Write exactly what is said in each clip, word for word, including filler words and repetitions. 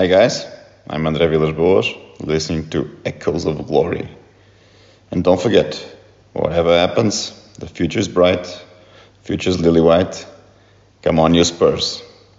Hi guys, I'm André Villas-Boas, listening to Echoes of Glory. And don't forget, whatever happens, the future's bright, future's lily white. Come on, you Spurs.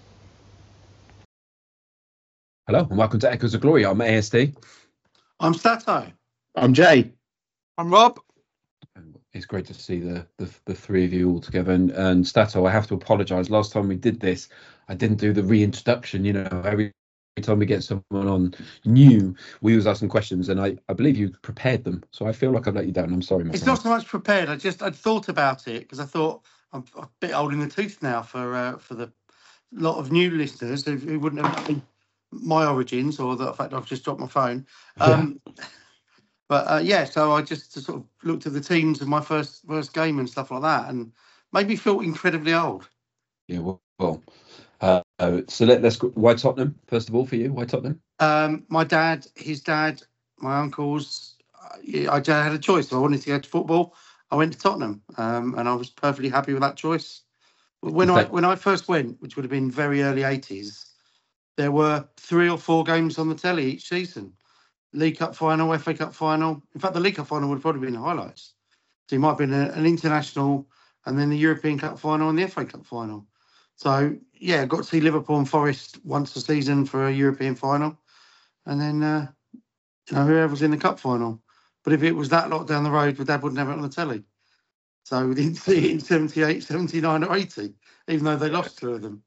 Hello and welcome to Echoes of Glory. I'm A S D. I'm Stato. I'm Jay. I'm Rob. It's great to see the the, the three of you all together. And, and Stato, I have to apologise. Last time we did this, I didn't do the reintroduction. You know, every time we get someone on new, we always ask them questions, and I, I believe you prepared them. So I feel like I've let you down. I'm sorry, my It's friend. not so much prepared. I just I'd thought about it because I thought I'm a bit old in the tooth now for uh, for the lot of new listeners who, who wouldn't have known my origins or the fact I've just dropped my phone. Um, but uh, yeah, so I just sort of looked at the teams of my first first game and stuff like that, and made me feel incredibly old. Yeah, well, well uh, uh, so let, let's go. Why Tottenham? First of all, for you, why Tottenham? Um, my dad, his dad, my uncles. I, I had a choice. If I wanted to go to football, I went to Tottenham, um, and I was perfectly happy with that choice. When I when I first went, which would have been very early eighties, there were three or four games on the telly each season. League Cup final, F A Cup final. In fact, the League Cup final would have probably been the highlights. So it might have been a, an international, and then the European Cup final and the F A Cup final. So yeah, got to see Liverpool and Forest once a season for a European final, and then uh, you know whoever was in the cup final. But if it was that lot down the road, my dad wouldn't have it on the telly. So we didn't see it in seventy-eight, seventy-nine or eighty, even though they lost two of them.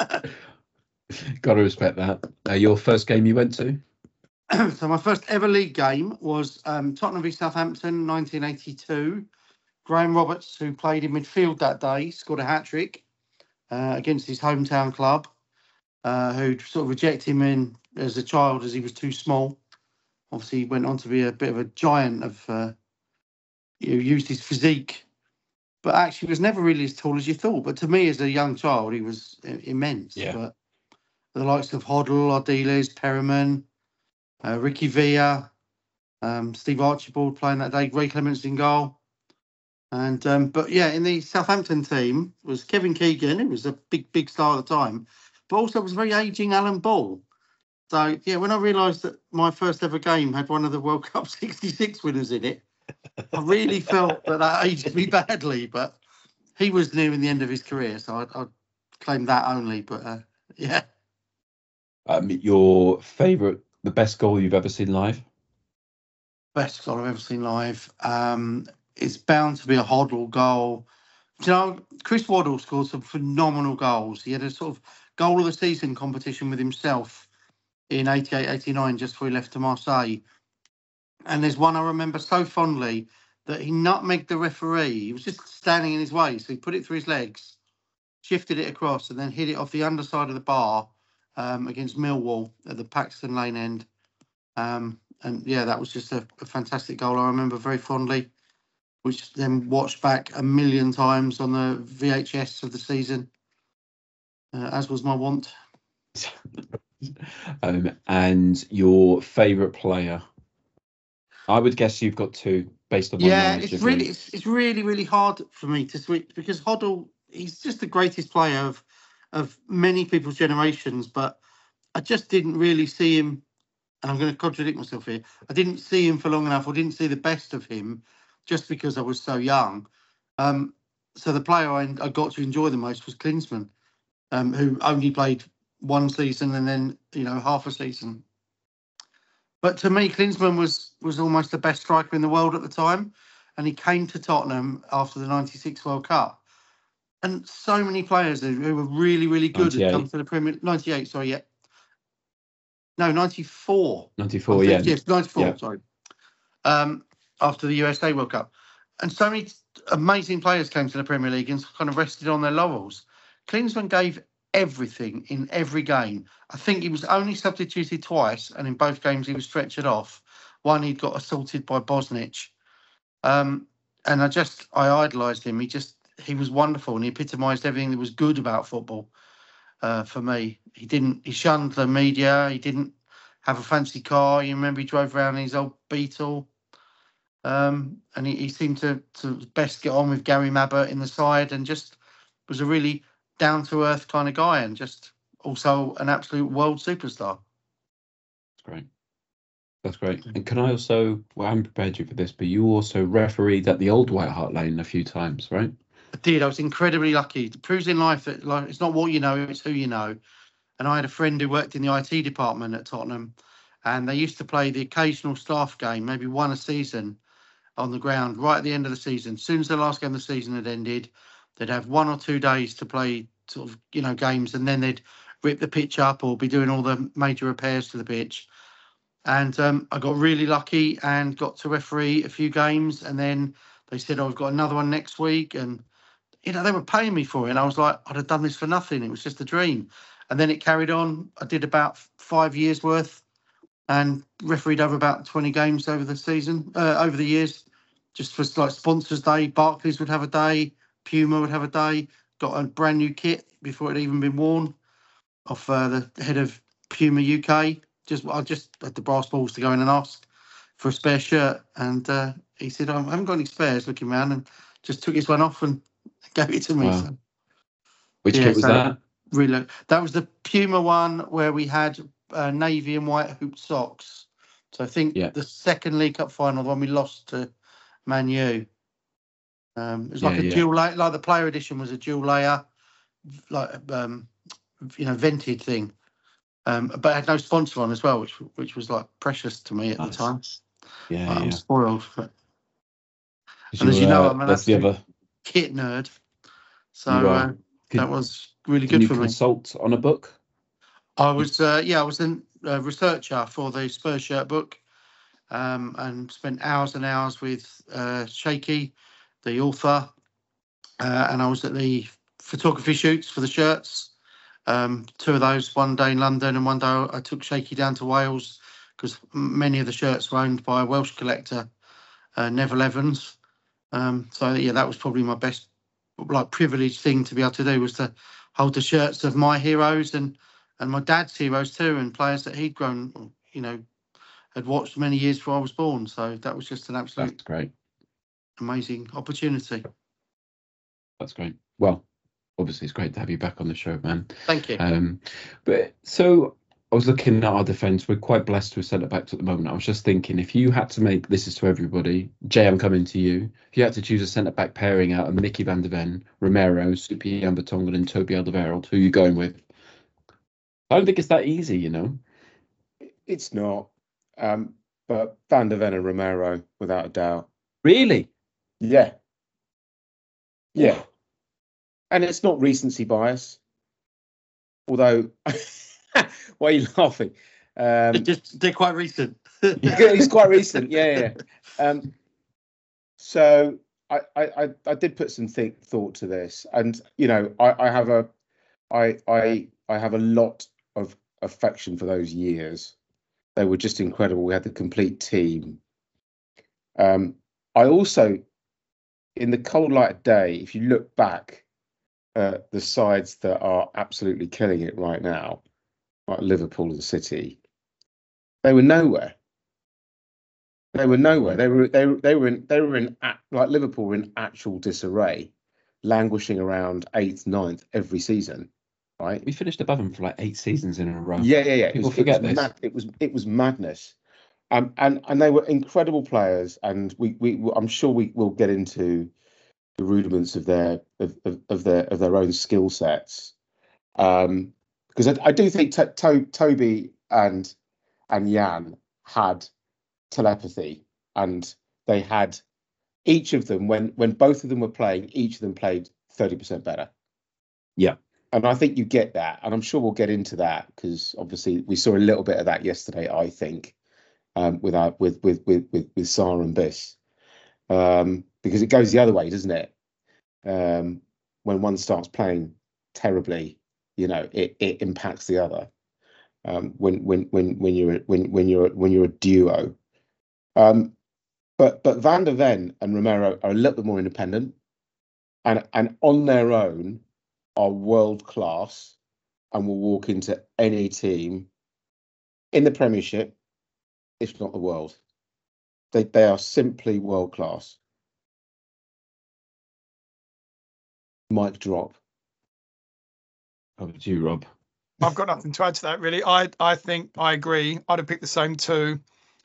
Got to respect that. Uh, your first game you went to? So my first ever league game was um, Tottenham v Southampton, nineteen eighty-two. Graham Roberts, who played in midfield that day, scored a hat-trick uh, against his hometown club, uh, who sort of rejected him in as a child as he was too small. Obviously, he went on to be a bit of a giant of, uh, you know, used his physique, but actually was never really as tall as you thought. But to me, as a young child, he was immense. Yeah. But the likes of Hoddle, Ardiles, Perriman, uh, Ricky Villa, um, Steve Archibald playing that day, Ray Clements in goal. And um, but yeah, in the Southampton team was Kevin Keegan, who was a big, big star at the time, but also was very ageing Alan Ball. So yeah, when I realised that my first ever game had one of the World Cup sixty-six winners in it, I really felt that that aged me badly. But he was nearing the end of his career, so I'd, I'd claim that only. But uh, yeah. Um, your favourite, the best goal you've ever seen live? Best goal I've ever seen live. Um, it's bound to be a Hoddle goal. Do you know, Chris Waddle scored some phenomenal goals. He had a sort of goal of the season competition with himself in eighty-eight, eighty-nine, just before he left to Marseille. And there's one I remember so fondly that he nutmegged the referee. He was just standing in his way, so he put it through his legs, shifted it across, and then hit it off the underside of the bar um, against Millwall at the Paxton Lane end. Um, and yeah, that was just a, a fantastic goal I remember very fondly, which then watched back a million times on the V H S of the season, uh, as was my wont. um, and your favourite player? I would guess you've got two, based on my yeah, knowledge. it's really, it's, it's really, really hard for me to switch because Hoddle, he's just the greatest player of of many people's generations, but I just didn't really see him. And I'm going to contradict myself here. I didn't see him for long enough, or didn't see the best of him, just because I was so young. Um, so the player I, I got to enjoy the most was Klinsmann, um, who only played one season and then you know half a season. But to me, Klinsmann was was almost the best striker in the world at the time, and he came to Tottenham after the ninety-six World Cup. And so many players who, who were really, really good had come to the Premier ninety-eight. Sorry, yeah. No, ninety-four. ninety-four, yeah. Yes, ninety-four, yeah. sorry. Um, after the U S A World Cup. And so many amazing players came to the Premier League and kind of rested on their laurels. Klinsmann gave everything in every game. I think he was only substituted twice, and in both games he was stretchered off. One, he'd got assaulted by Bosnich. Um, and I just, I idolised him. He just, he was wonderful, and he epitomised everything that was good about football. Uh, for me, he didn't. He shunned the media. He didn't have a fancy car. You remember he drove around in his old Beetle, um, and he, he seemed to to best get on with Gary Mabbutt in the side, and just was a really down to earth kind of guy, and just also an absolute world superstar. great. That's great. And can I also, well, I haven't prepared you for this, but you also refereed at the old White Hart Lane a few times, right? I did. I was incredibly lucky. It proves in life that like, it's not what you know, it's who you know. And I had a friend who worked in the I T department at Tottenham, and they used to play the occasional staff game, maybe one a season, on the ground right at the end of the season. As soon as the last game of the season had ended, they'd have one or two days to play sort of, you know, games, and then they'd rip the pitch up or be doing all the major repairs to the pitch. And um, I got really lucky and got to referee a few games, and then they said, oh, I've got another one next week. And, you know, they were paying me for it. And I was like, I'd have done this for nothing. It was just a dream. And then it carried on. I did about five years worth and refereed over about twenty games over the season, uh, over the years, just for like Sponsors Day. Barclays would have a day, Puma would have a day. Got a brand new kit before it had even been worn off uh, the head of Puma U K. Just I just had the brass balls to go in and ask for a spare shirt, and uh, he said, I haven't got any spares. Looking around, and just took his one off and gave it to me. Wow. So, Which yeah, kit was so that? Really, that was the Puma one where we had uh, navy and white hooped socks. So I think Yeah. the second League Cup final, the one we lost to Man U, um, it was Yeah, like a yeah. dual layer, like the player edition was a dual layer, like um, you know, vented thing. Um, but it had no sponsor on as well, which which was like precious to me at Nice. the time. Yeah, Like, I'm yeah. spoiled. But, 'Cause and as you, you know, uh, I'm an that's the absolute other. kit nerd. So You are. uh, Could, that was really can good you for me. consult on a book? I was, uh, yeah, I was a uh, researcher for the Spurs shirt book, um, and spent hours and hours with uh, Shaky, the author, uh, and I was at the photography shoots for the shirts. Um, two of those, one day in London and one day I took Shaky down to Wales because many of the shirts were owned by a Welsh collector, uh, Neville Evans. Um, so yeah, that was probably my best, like, privileged thing to be able to do, was to hold the shirts of my heroes and and my dad's heroes too, and players that he'd grown, you know, had watched many years before I was born. So that was just an absolute That's great. amazing opportunity. That's great. Well, obviously, it's great to have you back on the show, man. Thank you. Um, but so I was looking at our defence. We're quite blessed with centre backs at the moment. I was just thinking, if you had to make, this is to everybody, Jay, I'm coming to you. If you had to choose a centre back pairing out of Mickey van der Ven, Romero, Sofiane Vertonghen, and Toby Alderweireld, who are you going with? I don't think it's that easy, you know. It's not. Um, but Van der Ven and Romero, without a doubt. Really? Yeah. Yeah. And it's not recency bias. Although, why are you laughing? Um, They're, just, they're quite recent. it's quite recent. Yeah, yeah. Um, so I, I, I did put some think, thought to this, and you know, I, I have a, I, I, I have a lot of affection for those years. They were just incredible. We had the complete team. Um, I also, in the cold light of day, if you look back at the sides that are absolutely killing it right now, like Liverpool and City, they were nowhere. They were nowhere. They were they they were in they were in like Liverpool were in actual disarray, languishing around eighth, ninth every season. Right? We finished above them for like eight seasons in a row. Yeah, yeah, yeah. People it was, forget it was this. Mad, it was it was madness. Um, and and they were incredible players, and we we I'm sure we will get into the rudiments of their of, of, of their of their own skill sets. Um, because I, I do think to, to, Toby and and Jan had telepathy, and they had each of them when when both of them were playing, each of them played thirty percent better. Yeah. And I think you get that, and I'm sure we'll get into that because obviously we saw a little bit of that yesterday. I think um, with our with with with with with Sarr and Biss, um, because it goes the other way, doesn't it? Um, when one starts playing terribly, you know, it, it impacts the other. Um, when when when when you're when when you're when you're a duo, um, but but Van der Ven and Romero are a little bit more independent, and and on their own are world class, and will walk into any team in the Premiership, if not the world. They they are simply world class. Mic drop. Over to you, Rob. I've got nothing to add to that really. I I think I agree. I'd have picked the same two,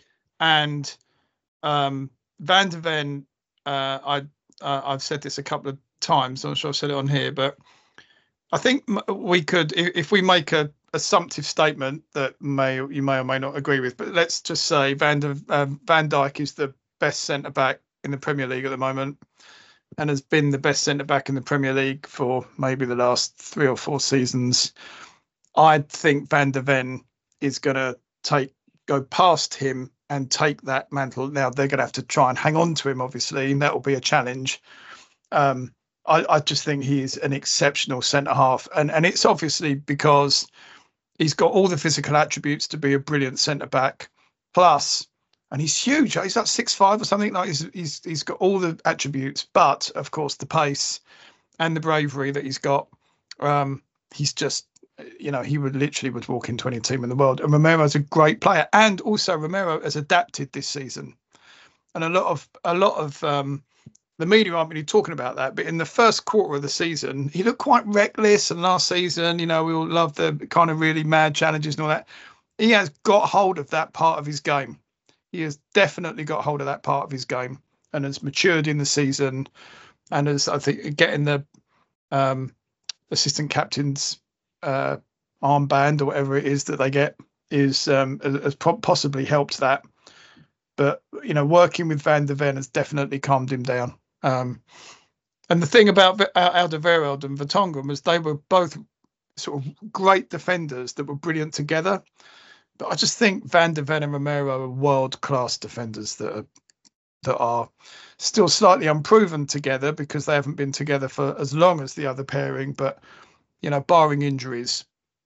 and um, Van de Ven. Uh, I uh, I've said this a couple of times. I'm not sure I've said it on here, but I think we could, if we make a assumptive statement that may you may or may not agree with, but let's just say Van de, um, Van Dijk is the best centre back in the Premier League at the moment, and has been the best centre back in the Premier League for maybe the last three or four seasons. I think Van de Ven is going to take go past him and take that mantle. Now they're going to have to try and hang on to him, obviously, and that will be a challenge. Um, I, I just think he's an exceptional centre half, and and it's obviously because he's got all the physical attributes to be a brilliant centre back. Plus, and he's huge. He's like six five or something. Like he's he's he's got all the attributes, but of course the pace and the bravery that he's got. Um, he's just, you know, he would literally would walk into any team in the world. And Romero's a great player, and also Romero has adapted this season, and a lot of a lot of. Um, The media aren't really talking about that, but in the first quarter of the season, he looked quite reckless. And last season, you know, we all love the kind of really mad challenges and all that. He has got hold of that part of his game. He has definitely got hold of that part of his game and has matured in the season. And as I think getting the um, assistant captain's uh, armband or whatever it is that they get is um, has possibly helped that. But, you know, working with Van de Ven has definitely calmed him down. Um, and the thing about Alderweireld and Vertonghen was they were both sort of great defenders that were brilliant together. But I just think Van de Ven and Romero are world-class defenders that are, that are still slightly unproven together because they haven't been together for as long as the other pairing. But, you know, barring injuries,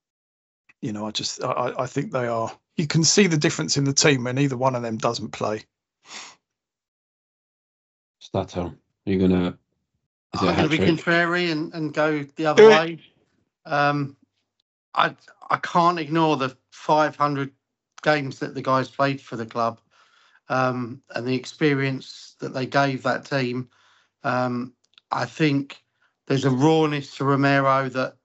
you know, I just I, I think they are. You can see the difference in the team when either one of them doesn't play. Stato, you're gonna. Is it I'm going to be hat-trick? contrary and, and go the other Do it. way. Um, I I can't ignore the five hundred games that the guys played for the club, um, and the experience that they gave that team. Um, I think there's a rawness to Romero that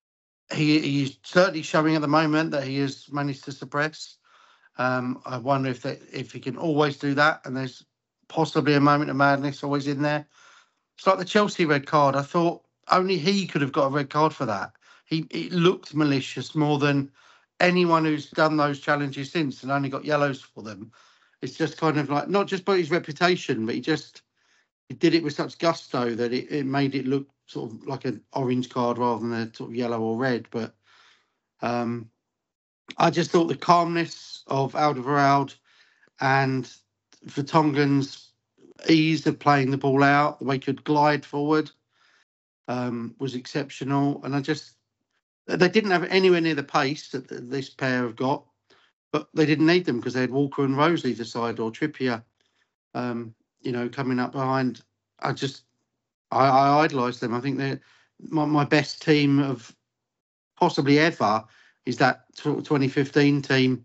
he he's certainly showing at the moment that he has managed to suppress. Um, I wonder if that if he can always do that, and there's possibly a moment of madness always in there. It's like the Chelsea red card. I thought only he could have got a red card for that. He it looked malicious more than anyone who's done those challenges since and only got yellows for them. It's just kind of like not just about his reputation, but he just he did it with such gusto that it, it made it look sort of like an orange card rather than a sort of yellow or red. But um, I just thought the calmness of Alderweireld and Vertonghen's ease of playing the ball out, the way he could glide forward, um, was exceptional. And I just, they didn't have anywhere near the pace that this pair have got, but they didn't need them because they had Walker and Rose either side, or Trippier, um, you know, coming up behind. I just, I, I idolise them. I think they're my, my best team of possibly ever is that twenty fifteen team.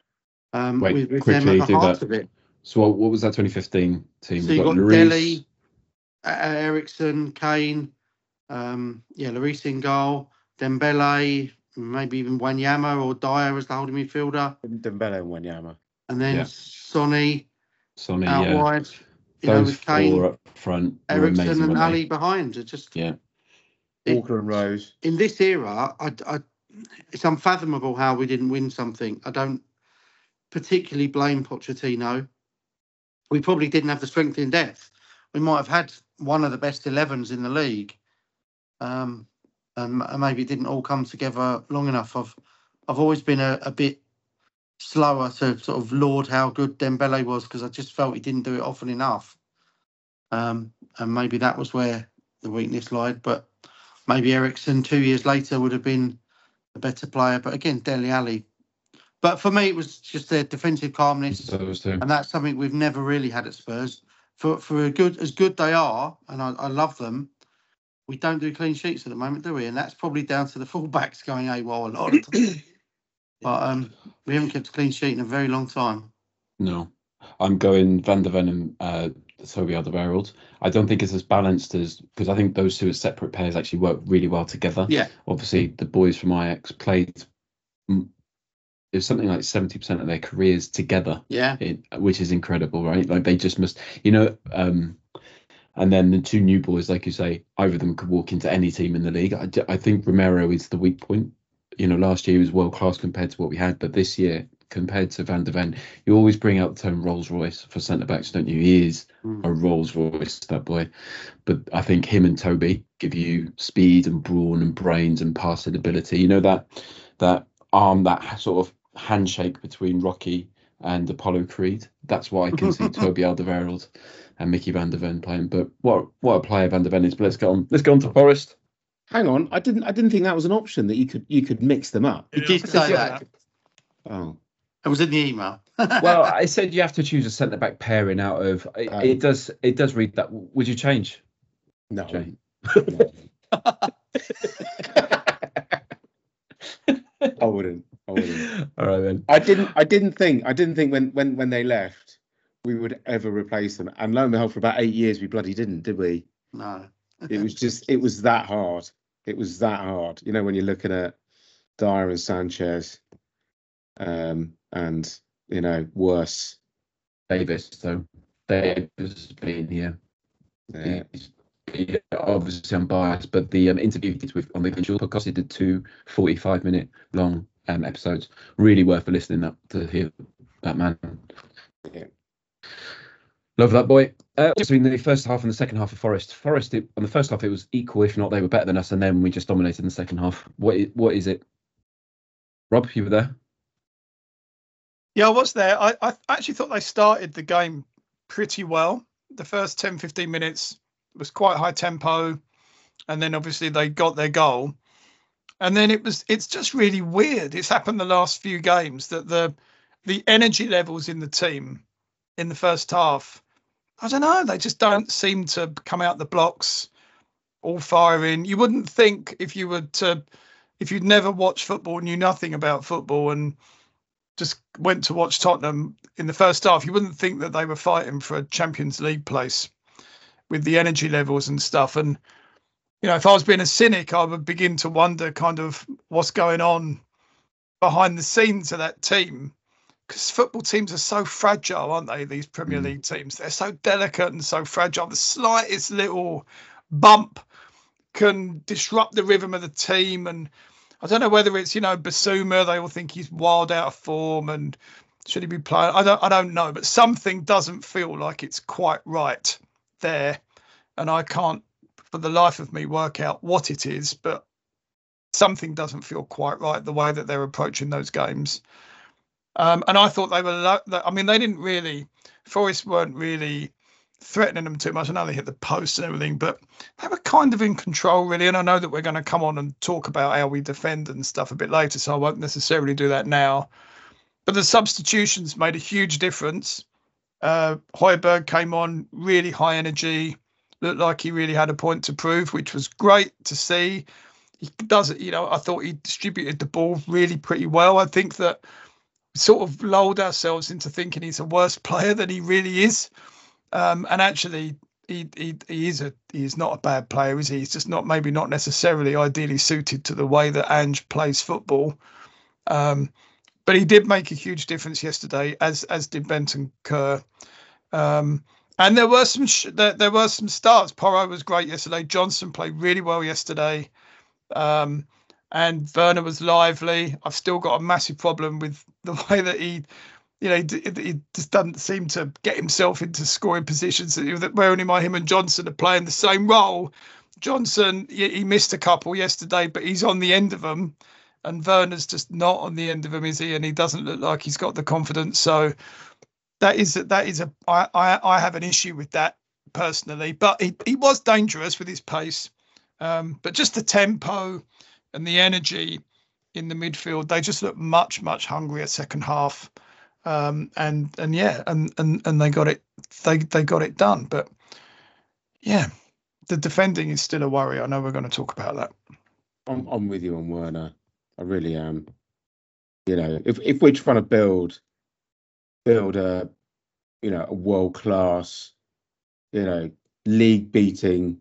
Um, Wait, with, with quickly them at the do heart that. of it. So what, what was that twenty fifteen team? So We've you've got Lloris, Dele, uh, Ericsson, Kane, um, yeah, Lloris in goal, Dembele, maybe even Wanyama or Dyer as the holding midfielder, Dembele and Wanyama. and then Yeah. Sonny Sonny, out yeah. wide. You know, Those with Kane, four up front were Ericsson, amazing, and weren't Ali they? behind. It just Yeah. it- Walker and Rose. in this era, I, I, it's unfathomable how we didn't win something. I don't particularly blame Pochettino. We probably didn't have the strength in depth. We might have had one of the best elevens in the league, um, and, and maybe it didn't all come together long enough. I've I've always been a, a bit slower to sort of laud how good Dembele was because I just felt he didn't do it often enough, um, and maybe that was where the weakness lied. But maybe Ericsson two years later would have been a better player. But again, Dele Alli. But for me, it was just their defensive calmness. Those two. And that's something we've never really had at Spurs. For for a good as good they are, and I, I love them, we don't do clean sheets at the moment, do we? And that's probably down to the fullbacks going AWOL a lot of the time. But um, we haven't kept a clean sheet in a very long time. No. I'm going Van de Ven and uh, Toby Alderweireld. I don't think it's as balanced as, because I think those two as separate pairs actually work really well together. Yeah. Obviously, the boys from Ajax played it was something like seventy percent of their careers together. Yeah. It, which is incredible, right? Like they just must, you know, um, and then the two new boys, like you say, either of them could walk into any team in the league. I, I think Romero is the weak point. You know, last year he was world class compared to what we had, but this year, compared to Van de Ven, you always bring out the term Rolls Royce for centre backs, don't you? He is Mm. a Rolls Royce, that boy. But I think him and Toby give you speed and brawn and brains and passing ability. You know, that that arm, that sort of handshake between Rocky and Apollo Creed. That's what I can see Toby Alderweireld and Mickey Van de Ven playing. But what what a player Van de Ven is. But let's go on. Let's go on to Forest. Hang on, I didn't I didn't think that was an option that you could you could mix them up. You did say that. Oh. It was in the email. Well, I said you have to choose a centre back pairing out of it, Um, it does it does read that. Would you change? No. Jay? I wouldn't. I wouldn't. All right then. I didn't I didn't think I didn't think when when when they left we would ever replace them. And lo and behold, for about eight years we bloody didn't, did we? No. It was just it was that hard. It was that hard. You know, when you're looking at Dyer and Sanchez, um, and you know, worse. Davis, so Davis has been here. Yeah. He's, he, obviously I'm biased, but the um, interview he did with on the Visual podcast, he did two forty-five minute long um, episodes. Really worth listening up to hear that man. Yeah. Love that boy. Uh, between the first half and the second half of Forest, Forest it, on the first half it was equal, if not they were better than us, and then we just dominated in the second half. What is, what is it? Rob, you were there? Yeah, I was there. I, I actually thought they started the game pretty well. The first ten, fifteen minutes was quite high tempo. And then obviously they got their goal. And then it was, it's just really weird. It's happened the last few games that the the energy levels in the team in the first half, I don't know, they just don't seem to come out the blocks all firing. You wouldn't think if you were to, if you'd never watched football, knew nothing about football and just went to watch Tottenham in the first half, you wouldn't think that they were fighting for a Champions League place with the energy levels and stuff. And, you know, if I was being a cynic, I would begin to wonder kind of what's going on behind the scenes of that team. Because football teams are so fragile, aren't they? These Premier Mm. League teams, they're so delicate and so fragile. The slightest little bump can disrupt the rhythm of the team. And I don't know whether it's, you know, Basuma, they all think he's wild out of form and should he be playing? I don't I don't know, but something doesn't feel like it's quite right there. And I can't for the life of me work out what it is, but something doesn't feel quite right the way that they're approaching those games. Um, and I thought they were, lo- I mean, they didn't really, Forest weren't really threatening them too much. I know they hit the post and everything, but they were kind of in control, really. And I know that we're going to come on and talk about how we defend and stuff a bit later, so I won't necessarily do that now. But the substitutions made a huge difference. Uh, Højbjerg came on really high energy, looked like he really had a point to prove, which was great to see. He does it, you know, I thought he distributed the ball really pretty well. I think that sort of lulled ourselves into thinking he's a worse player than he really is. Um, and actually, he, he he is a he is not a bad player, is he? He's just not maybe not necessarily ideally suited to the way that Ange plays football. Um, but he did make a huge difference yesterday, as as did Bentancur. Um, and there were some sh- there, there were some starts. Porro was great yesterday. Johnson played really well yesterday. Um, and Werner was lively. I've still got a massive problem with the way that he, you know, he, he just doesn't seem to get himself into scoring positions that where only my him and Johnson are playing the same role. Johnson, he, he missed a couple yesterday, but he's on the end of them, and Werner's just not on the end of them, is he? And he doesn't look like he's got the confidence. So that is that is a I I, I have an issue with that personally. But he he was dangerous with his pace, um, but just the tempo and the energy in the midfield, they just look much, much hungrier second half. Um, and and yeah, and, and and they got it they they got it done. But yeah, the defending is still a worry. I know we're going to talk about that. I'm I'm with you on Werner. I really am. You know, if if we're trying to build build a you know a world class you know, league beating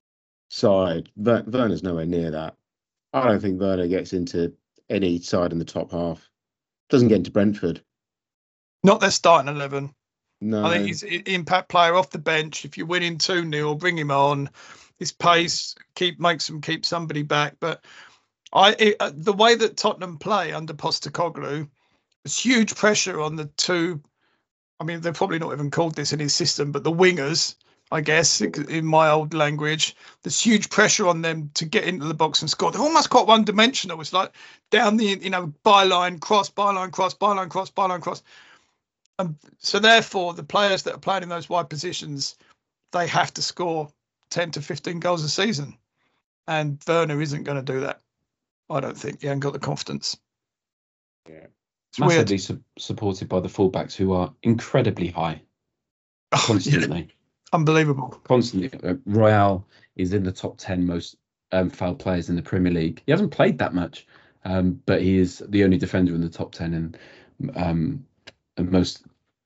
side. Ver- Werner's nowhere near that. I don't think Werner gets into any side in the top half. Doesn't get into Brentford. Not their starting eleven. No. I think he's an impact player off the bench. If you're winning two nil, bring him on. His pace keep makes them keep somebody back. But I it, uh, the way that Tottenham play under Postecoglou, there's huge pressure on the two. I mean, they're probably not even called this in his system, but the wingers, I guess, in my old language, there's huge pressure on them to get into the box and score. They're almost quite one-dimensional. It's like down the, you know, byline, cross, byline, cross, byline, cross, byline, cross. And so therefore, the players that are playing in those wide positions, they have to score ten to fifteen goals a season. And Werner isn't going to do that. I don't think. He hasn't got the confidence. Yeah. It's Massively weird. su- supported by the fullbacks who are incredibly high. Oh, Constantly. yeah. Unbelievable. Constantly. Uh, Royale is in the top ten most um, foul players in the Premier League. He hasn't played that much, um, but he is the only defender in the top ten and um, and most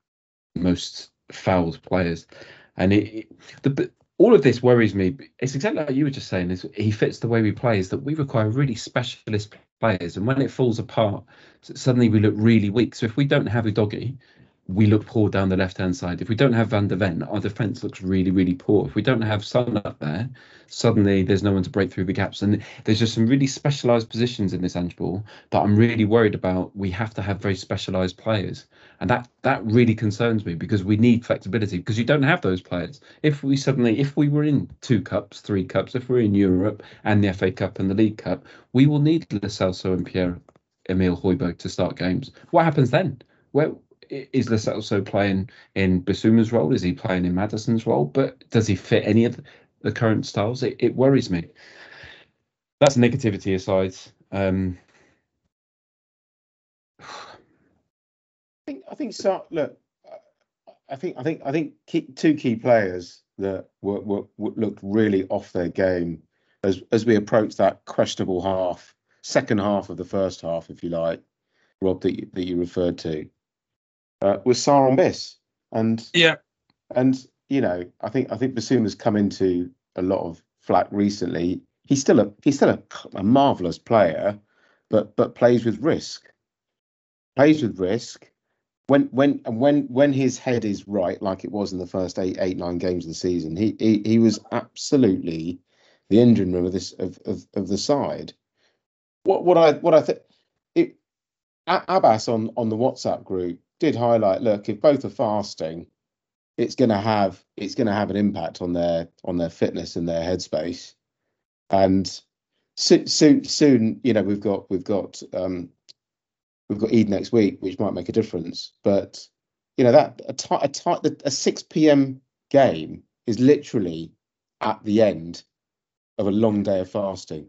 most fouled players. And it, it, the all of this worries me. It's exactly like you were just saying. Is he fits the way we play? Is that we require really specialist players, and when it falls apart, suddenly we look really weak. So if we don't have Udogie, we look poor down the left-hand side. If we don't have Van der Ven, our defence looks really, really poor. If we don't have Son up there, suddenly there's no one to break through the gaps. And there's just some really specialised positions in this handball that I'm really worried about. We have to have very specialised players. And that that really concerns me, because we need flexibility, because you don't have those players. If we suddenly, if we were in two cups, three cups, if we're in Europe and the F A Cup and the League Cup, we will need Lo Celso and Pierre-Emile Højbjerg to start games. What happens then? Where is Lo Celso playing in Bissouma's role? Is he playing in Maddison's role? But does he fit any of the current styles? It, it worries me. That's negativity aside. Um, I think I think so. Look, I think I think I think key, two key players that were, were, were looked really off their game as as we approach that questionable half, second half of the first half, if you like, Rob, that you, that you referred to, uh, was Sarr and Biss, and Yeah. and you know I think I think Bissouma's come into a lot of flack recently. He's still a he's still a, a marvelous player, but but plays with risk. Plays with risk. When when when when his head is right, like it was in the first eight eight nine games of the season, he he, he was absolutely the engine room of this of, of, of the side. What what I what I think it Abbas on on the WhatsApp group did highlight. Look, if both are fasting, it's gonna have it's gonna have an impact on their on their fitness and their headspace. And soon soon soon, you know, we've got we've got. Um, We've got Eid next week, which might make a difference. But you know that a t- a, t- a six p.m. game is literally at the end of a long day of fasting.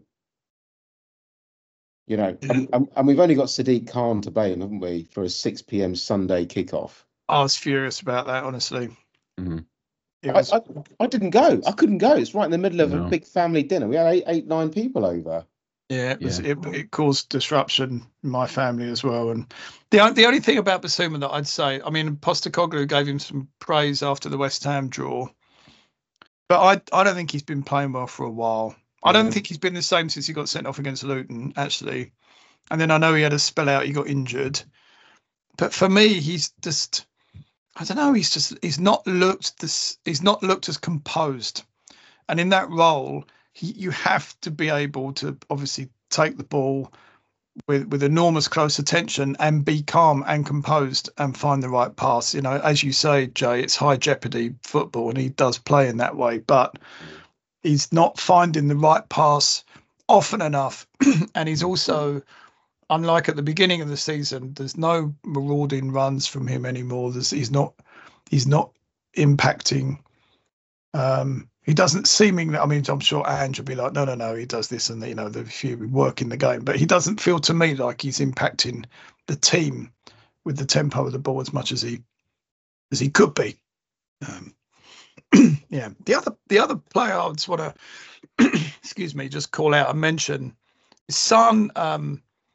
You know, and, and, and we've only got Sadiq Khan to blame, haven't we, for a six p.m. Sunday kickoff? I was furious about that, honestly. mm-hmm. It was, I, I, I didn't go. I couldn't go. It's right in the middle of No. a big family dinner. We had eight, eight, nine people over. yeah, it, was, Yeah. It, it caused disruption in my family as well. And the on- the only thing about Bissouma that I'd say, I mean, Postecoglou gave him some praise after the West Ham draw, but I I don't think he's been playing well for a while. I don't Yeah. think he's been the same since he got sent off against Luton, actually. And then I know he had a spell out, he got injured. But for me, he's just, I don't know, he's just, he's not looked this, he's not looked as composed. And in that role, he, you have to be able to obviously take the ball with, with enormous close attention and be calm and composed and find the right pass. You know, as you say, Jay, it's high jeopardy football and he does play in that way, but he's not finding the right pass often enough. And he's also, unlike at the beginning of the season, there's no marauding runs from him anymore. There's, he's not, he's not impacting. Um, he doesn't seemingly. I mean, I'm sure Ange will be like, no, no, no. He does this and you know the few work in the game, but he doesn't feel to me like he's impacting the team with the tempo of the ball as much as he as he could be. Um, yeah, the other the other player I just want to excuse me, just call out and mention is Son. Um,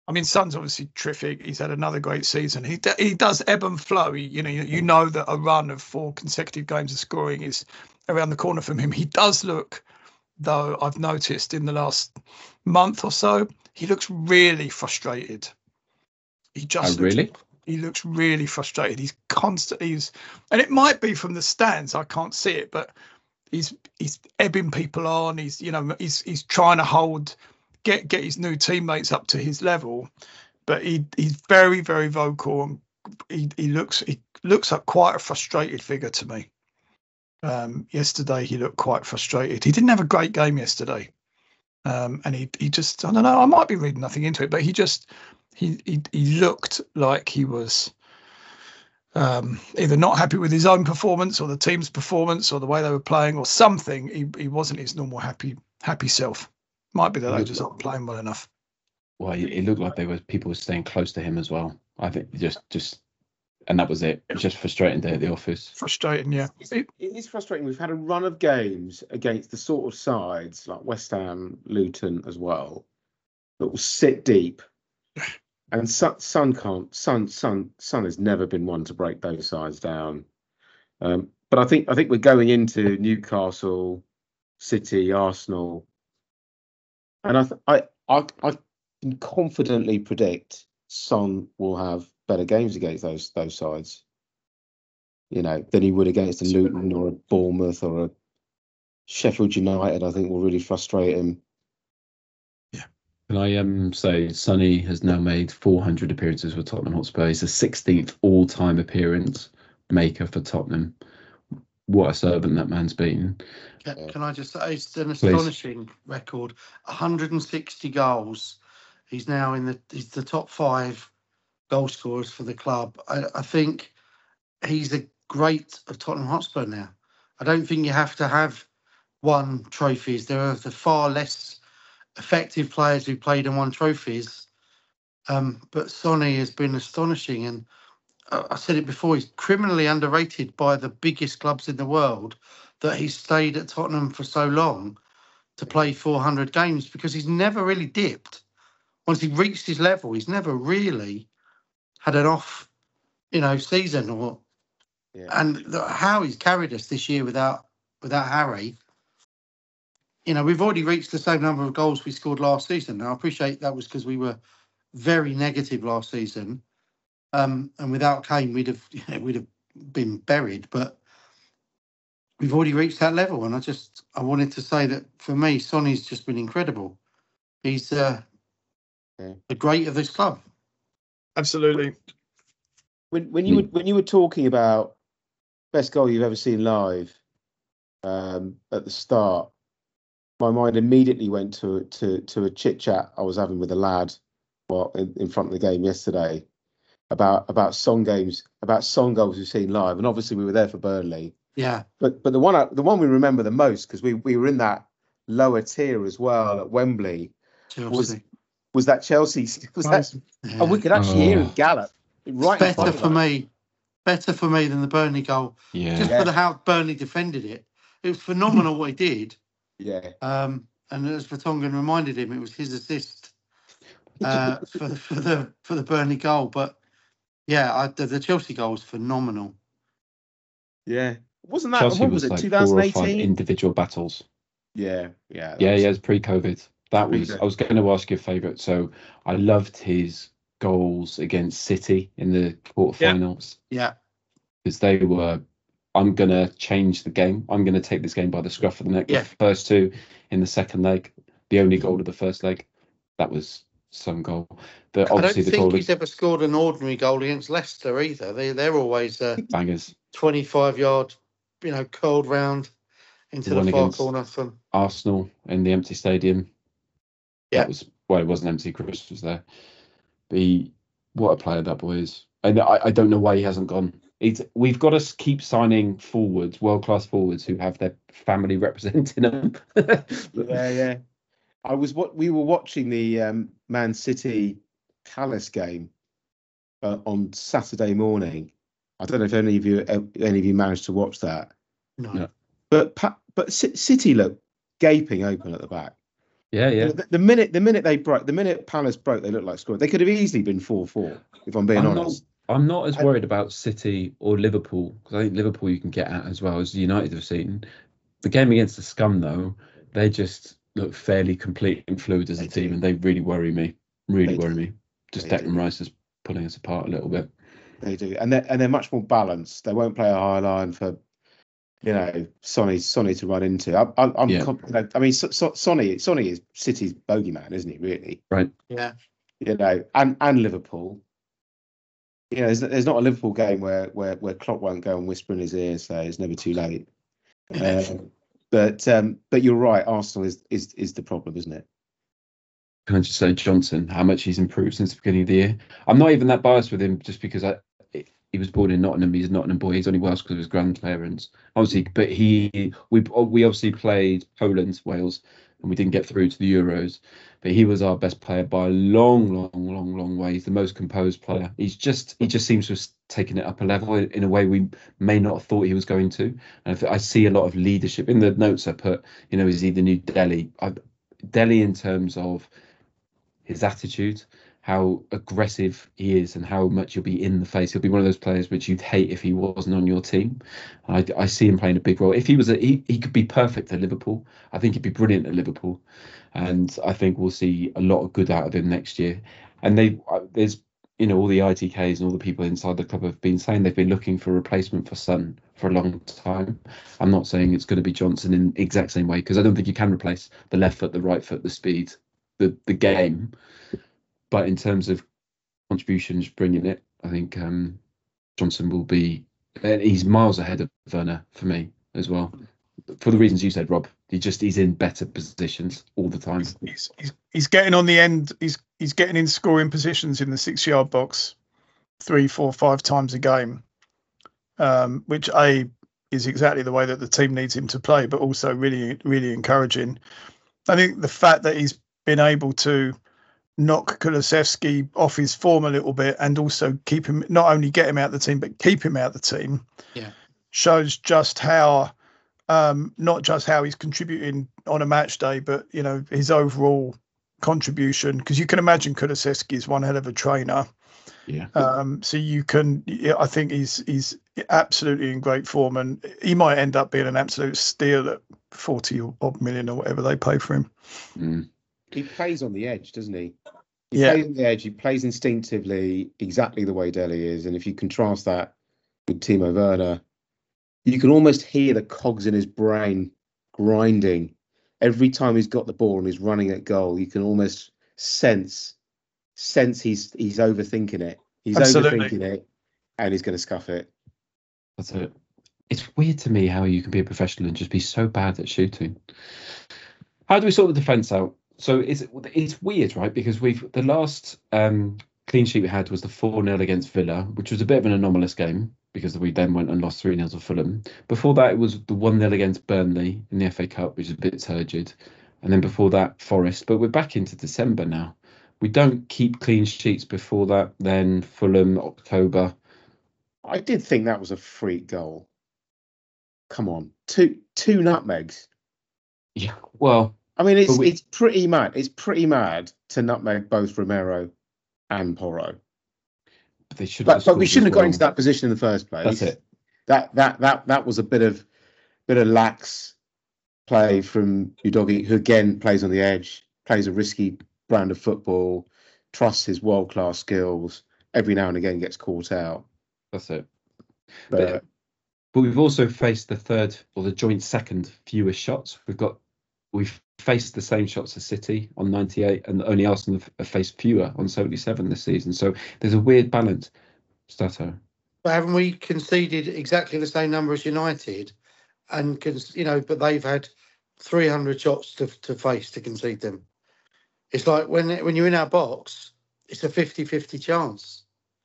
I mean, Son's obviously terrific. He's had another great season. He he does ebb and flow. He, you know, you know that a run of four consecutive games of scoring is around the corner from him. He does look, though, I've noticed in the last month or so, he looks really frustrated. He just oh, really. Looks, he looks really frustrated. He's constantly, he's, and it might be from the stands. I can't see it, but he's he's ebbing people on. He's you know he's he's trying to hold. Get get his new teammates up to his level, but he he's very very vocal and he he looks he looks like quite a frustrated figure to me. Um, yesterday he looked quite frustrated. He didn't have a great game yesterday, um, and he he just I don't know. I might be reading nothing into it, but he just he he, he looked like he was um, either not happy with his own performance or the team's performance or the way they were playing or something. He he wasn't his normal happy happy self. Might be that they just aren't playing well enough. Well, it looked like they were people were staying close to him as well. I think just just, and that was it. It was just frustrating day at the office. Frustrating, yeah. It's, it is frustrating. We've had a run of games against the sort of sides like West Ham, Luton as well, that will sit deep. And Son, Son can't. Son, Son, Son has never been one to break those sides down. Um, but I think I think we're going into Newcastle, City, Arsenal. And I, th- I, I, I can confidently predict Son will have better games against those those sides, you know, than he would against a Luton or a Bournemouth or a Sheffield United. I think will really frustrate him. Yeah. Can I um say Sonny has now made four hundred appearances for Tottenham Hotspur. He's the sixteenth all-time appearance maker for Tottenham. What a servant that man's been. Can, can I just say, it's an astonishing Please. record. one hundred sixty goals. He's now in the he's the top five goal scorers for the club. I, I think he's the great of Tottenham Hotspur now. I don't think you have to have won trophies. There are the far less effective players who played and won trophies. Um, but Sonny has been astonishing, and I said it before, he's criminally underrated by the biggest clubs in the world, that he's stayed at Tottenham for so long to play four hundred games, because he's never really dipped. Once he reached his level, he's never really had an off, you know, season. Or yeah. And the, how he's carried us this year without without Harry, you know, we've already reached the same number of goals we scored last season. Now, I appreciate that was because we were very negative last season. Um, and without Kane, we'd have you know, we'd have been buried. But we've already reached that level, and I just I wanted to say that for me, Sonny's just been incredible. He's uh, yeah. the great of this club. Absolutely. When when you were when you were talking about best goal you've ever seen live um, at the start, my mind immediately went to to to a chit chat I was having with a lad, well, in, in front of the game yesterday. About about song games, about song goals we've seen live, and obviously we were there for Burnley. Yeah. But but the one I, the one we remember the most, because we, we were in that lower tier as well at Wembley, Chelsea. was was that Chelsea? Was that? Yeah. And we could actually oh. hear him gallop right. It's better for me, better for me than the Burnley goal. Yeah. Just yeah. for the how Burnley defended it, it was phenomenal what he did. Yeah. Um, and as Vertonghen reminded him, it was his assist uh, for for the for the Burnley goal, but. Yeah, I, the, the Chelsea goal was phenomenal. Yeah, wasn't that? Chelsea what was, was it? like four or five individual battles. Yeah, yeah, yeah, was... yeah. It's pre-COVID. That was. I was going to ask your favourite. So I loved his goals against City in the quarterfinals. Yeah, because they were. I'm gonna change the game. I'm gonna take this game by the scruff of the neck. Yeah. The first two in the second leg, the only goal of the first leg, that was. Some goal. The, I don't the think goal he's ever scored an ordinary goal against Leicester either. They they're always uh, bangers. twenty-five yard, you know, curled round into the, the far corner. From Arsenal in the empty stadium. Yeah, that was well, it wasn't empty. Chris was there. But he, what a player that boy is. And I, I don't know why he hasn't gone. It's, we've got to keep signing forwards, world class forwards who have their family representing them. yeah, yeah. I was what we were watching the um, Man City Palace game uh, on Saturday morning. I don't know if any of you any of you managed to watch that. No. But but City looked gaping open at the back. Yeah, yeah. The, the minute the minute they broke, the minute Palace broke, they looked like scoring. They could have easily been four four, if I'm being I'm honest. not. I'm not as I- worried about City or Liverpool because I think Liverpool you can get at as well as United have seen. The game against the Scum though, they just look fairly complete and fluid as a They team, do. and they really worry me. Really They worry do. me. Just They Declan do. Rice is pulling us apart a little bit. They do, and they're and they're much more balanced. They won't play a high line for, you know, Sonny Sonny to run into. I, I, I'm Yeah. confident. I mean, so, so, Sonny Sonny is City's bogeyman, isn't he? Really, Right. Yeah. you know, and and Liverpool. You know, there's, there's not a Liverpool game where where where Klopp won't go and whisper in his ear and say it's never too late. Um, but um, but you're right. Arsenal is is is the problem, isn't it? Can I just say Johnson, how much he's improved since the beginning of the year? I'm not even that biased with him just because I he was born in Nottingham. He's a Nottingham boy. He's only Welsh because of his grandparents, obviously. But he we we obviously played Poland, Wales, and we didn't get through to the Euros. But he was our best player by a long, long, long, long way. He's the most composed player. He's just he just seems to have taken it up a level in a way we may not have thought he was going to. And I see a lot of leadership in the notes I put. You know, is he the new Delhi? I, Delhi in terms of his attitude, how aggressive he is, and how much he'll be in the face. He'll be one of those players which you'd hate if he wasn't on your team. I, I see him playing a big role. If he was, a, he he could be perfect at Liverpool. I think he'd be brilliant at Liverpool, and I think we'll see a lot of good out of him next year. And they, there's, you know, all the I T Ks and all the people inside the club have been saying they've been looking for a replacement for Son for a long time. I'm not saying it's going to be Johnson in the exact same way because I don't think you can replace the left foot, the right foot, the speed, the the game. But in terms of contributions, bringing it, I think um, Johnson will be. He's miles ahead of Werner for me as well, for the reasons you said, Rob. He just he's in better positions all the time. He's, he's, he's getting on the end. He's he's getting in scoring positions in the six-yard box, three, four, five times a game, um, which a is exactly the way that the team needs him to play, but also really, really encouraging. I think the fact that he's been able to knock Kulusevski off his form a little bit and also keep him, not only get him out of the team, but keep him out of the team, Yeah. shows just how, um, not just how he's contributing on a match day, but, you know, his overall contribution. Because you can imagine Kulusevski is one hell of a trainer. Yeah. Um, so you can, yeah, I think he's he's absolutely in great form, and he might end up being an absolute steal at forty odd million or whatever they pay for him. Mm. He plays on the edge, doesn't he? He Yeah. plays on the edge. He plays instinctively, exactly the way Delhi is. And if you contrast that with Timo Werner, you can almost hear the cogs in his brain grinding every time he's got the ball and he's running at goal. You can almost sense sense he's he's overthinking it. He's Absolutely. overthinking it, and he's going to scuff it. That's it. It's weird to me how you can be a professional and just be so bad at shooting. How do we sort the defence out? So it's it's weird, right? Because we've the last um, clean sheet we had was the four nil against Villa, which was a bit of an anomalous game because we then went and lost three nil to Fulham. Before that, it was the one nil against Burnley in the F A Cup, which is a bit turgid. And then before that, Forest. But we're back into December now. We don't keep clean sheets before that. Then Fulham, October. I did think that was a freak goal. Come on, two two nutmegs. Yeah, well, I mean, it's But we- it's pretty mad. It's pretty mad to nutmeg both Romero and Porro. they should. But, have but we scored shouldn't as have got well. into that position in the first place. That's it. That that that that was a bit of bit of lax play from Udogie, who again plays on the edge, plays a risky brand of football, trusts his world class skills. Every now and again gets caught out. That's it. But, But, but we've also faced the third or the joint second fewest shots. We've got we've faced the same shots as City on ninety-eight, and only Arsenal have faced fewer on seventy-seven this season. So there's a weird balance, Stato. But haven't we conceded exactly the same number as United? And, cons- you know, but they've had three hundred shots to, to face to concede them. It's like when when you're in our box, it's a fifty-fifty chance.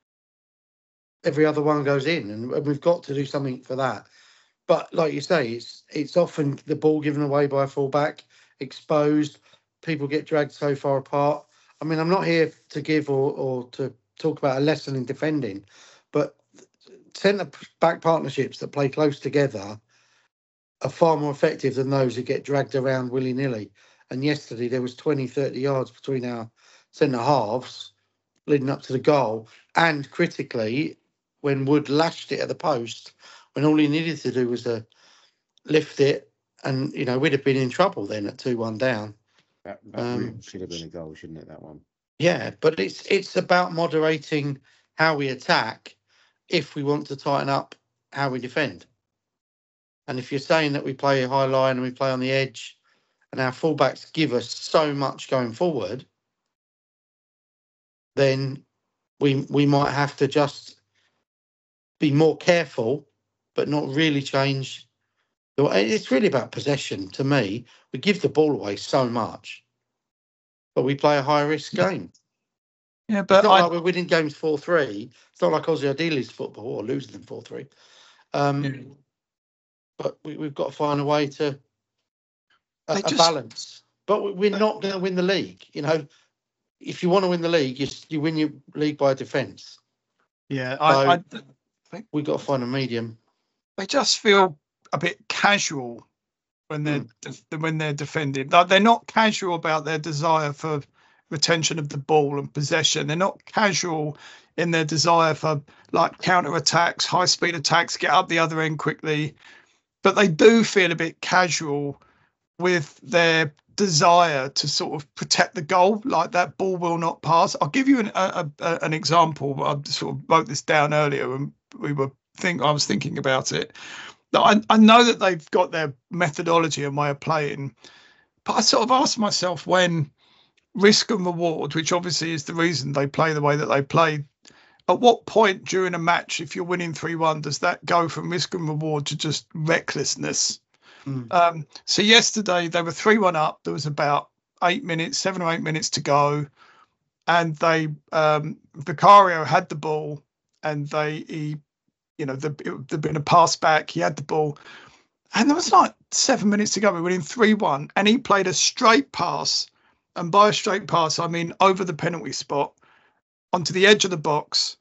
Every other one goes in, and, and we've got to do something for that. But like you say, it's it's often the ball given away by a fullback, exposed. People get dragged so far apart. I mean, I'm not here to give or, or to talk about a lesson in defending, but centre back partnerships that play close together are far more effective than those who get dragged around willy nilly. And yesterday there was twenty, thirty yards between our centre halves leading up to the goal. And critically, when Wood lashed it at the post, when all he needed to do was to lift it, and, you know, we'd have been in trouble then at two one down. That, that Um, really should have been a goal, shouldn't it, that one? Yeah, but it's it's about moderating how we attack if we want to tighten up how we defend. And if you're saying that we play a high line and we play on the edge and our fullbacks give us so much going forward, then we we might have to just be more careful, but not really change. the way- It's really about possession to me. We give the ball away so much, but we play a high risk game. Yeah, It's but not I, like we're winning games four three. It's not like Aussie Ideali's football or losing them four three. Um, Yeah. But we, we've got to find a way to a, They a just- balance. But we- we're not going to win the league. You know, if you want to win the league, you s- you win your league by defence. yeah, I, I, We've got to find a medium. they just feel a bit casual when they're def- when they're defending. Like, they're not casual about their desire for retention of the ball and possession. They're not casual in their desire for like counter attacks, high speed attacks, get up the other end quickly. But they do feel a bit casual with their desire to sort of protect the goal, like that ball will not pass. I'll give you an a, a, an example. I sort of wrote this down earlier, and we were think I was thinking about it. I, I know that they've got their methodology and way of playing, but I sort of asked myself, when risk and reward, which obviously is the reason they play the way that they play, at what point during a match, if you're winning three one, does that go from risk and reward to just recklessness? Mm. Um, so yesterday they were three one up. There was about eight minutes, seven or eight minutes to go, and they um, Vicario had the ball, and they he, you know, the, it, there'd been a pass back. He had the ball, and there was like seven minutes to go. We were in three one, and he played a straight pass, and by a straight pass I mean over the penalty spot, onto the edge of the box,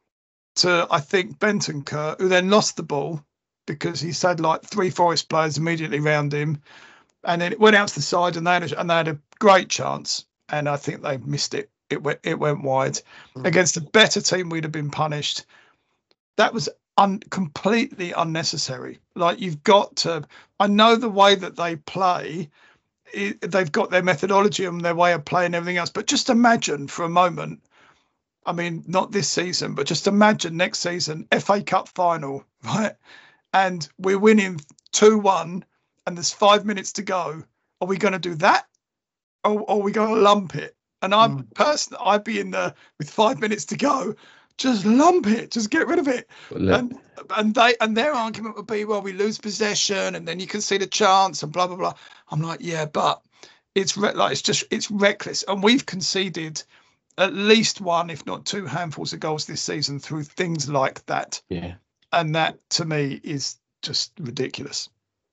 to I think Bentancur, who then lost the ball, because he had like three Forest players immediately round him, and then it went out to the side, and they had a, and they had a great chance, and I think they missed it. It went it went wide. Mm. Against a better team, we'd have been punished. That was un, completely unnecessary. Like, you've got to. I know the way that they play. It, they've got their methodology and their way of playing and everything else. But just imagine for a moment. I mean, not this season, but just imagine next season, F A Cup final, right? And we're winning two one, and there's five minutes to go. Are we going to do that, or, or are we going to lump it? And I'm Mm. personally, I'd be in there with five minutes to go. Just lump it. Just get rid of it. Look, And and they and their argument would be, well, we lose possession, and then you can see the chance, and blah blah blah. I'm like, yeah, but it's re- like it's just it's reckless, and we've conceded at least one, if not two, handfuls of goals this season through things like that. yeah. And that, to me, is just ridiculous.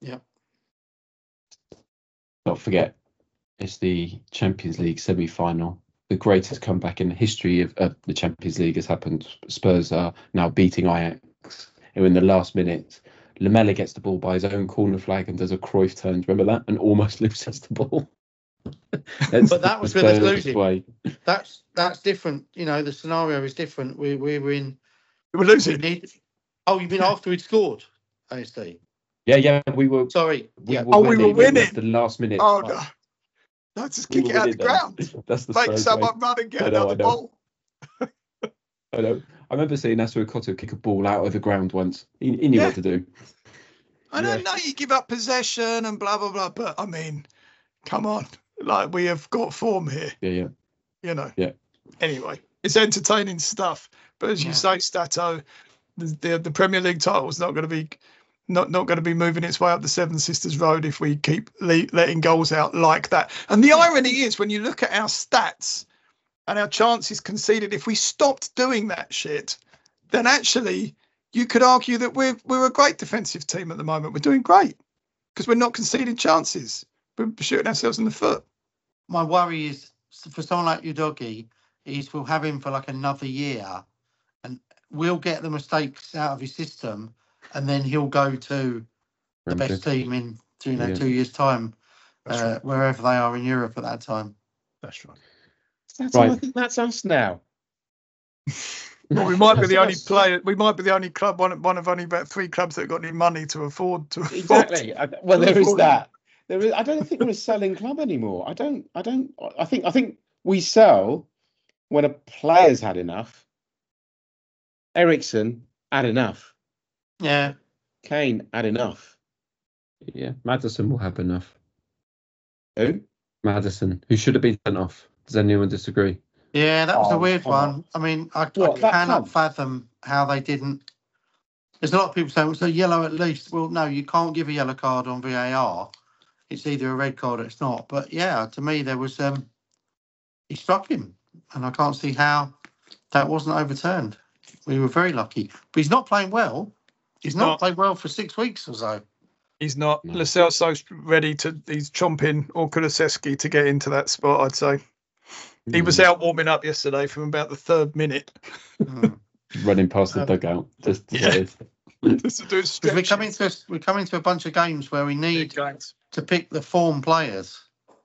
Don't forget, it's the Champions League semi-final. The greatest comeback in the history of, of the Champions League has happened. Spurs are now beating Ajax. And in the last minute, Lamela gets the ball by his own corner flag and does a Cruyff turn. Remember that? And almost loses the ball. But that was with us Spurs losing. way. That's that's different. You know, the scenario is different. We we were in. We were We losing. need. Oh, you mean after we'd scored? A S D. Yeah, yeah, we were. Sorry. We yeah. were Oh, we winning. were It was winning. the last minute. Oh, no. No, just We kick were it out the winning then. ground. That's the Make Spurs way. someone run and get I know, another I know. ball. I know. I remember seeing Asuakoto kick a ball out of the ground once. He, he knew Yeah. what to do. I don't know, you give up possession and blah, blah, blah. But, I mean, come on. Like, we have got form here, Yeah, yeah. you know. Yeah. Anyway, it's entertaining stuff. But as you Yeah. say, Stato, the, the the Premier League title is not going to be not not going to be moving its way up the Seven Sisters Road if we keep le- letting goals out like that. And the irony is, when you look at our stats and our chances conceded, if we stopped doing that shit, then actually you could argue that we're we're a great defensive team at the moment. We're doing great because we're not conceding chances. We're shooting ourselves in the foot. My worry is for someone like Udogie, is we'll have him for like another year, and we'll get the mistakes out of his system, and then he'll go to the best team in you know Yeah. two years' time, That's uh, right. wherever they are in Europe at that time. That's right. That's Right. I think that's us now. Well, we might be the only That's- player. We might be the only club, one, one of only about three clubs that got any money to afford to afford. Exactly. I, well, there is afford- that. There is. I don't think we're a selling club anymore. I don't. I don't. I think. I think we sell when a player's had enough. Ericsson had enough. Yeah, Kane had enough. Yeah, Maddison will have enough. Who? Maddison, who should have been sent off. Does anyone disagree? yeah, that was a Oh, weird come one. on. I mean, I, What, I that cannot cunt? fathom how they didn't. There's a lot of people saying, well, it's a yellow at least. Well, no, you can't give a yellow card on V A R. It's either a red card or it's not. But yeah, to me, there was um, he struck him, and I can't see how that wasn't overturned. We were very lucky, but he's not playing well. He's not not. played well for six weeks or so. He's not. No. Lo Celso's ready to. He's chomping or Kulusevski to get into that spot. I'd say he was Mm. out warming up yesterday from about the third minute. Mm. running past the Um, dugout. Just to yeah. say it. Just to do a Because we come into a, we come into a bunch of games where we need games. to pick the form players.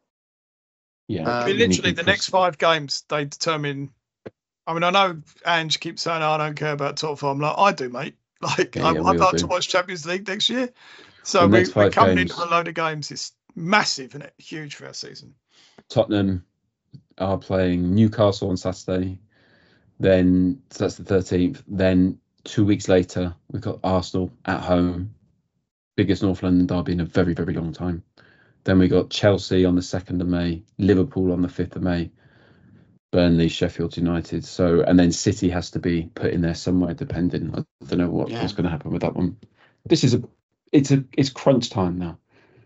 Yeah, Uh, I mean, you need literally, to the next cross- five games they determine. I mean, I know Ange keeps saying, oh, "I don't care about top four." I'm like, I do, mate. Like, Yeah, I, yeah, we I'd all like do. to watch Champions League next year. So The we, next we're five coming games- into a load of games. It's massive, isn't it? Huge for our season. Tottenham are playing Newcastle on Saturday. Then so that's the thirteenth. Then two weeks later, we've got Arsenal at home, biggest North London derby in a very, very long time. Then we got Chelsea on the second of May, Liverpool on the fifth of May, Burnley, Sheffield United. So and then City has to be put in there somewhere, depending. I don't know what, Yeah. what's going to happen with that one. This is a, it's a, it's crunch time now.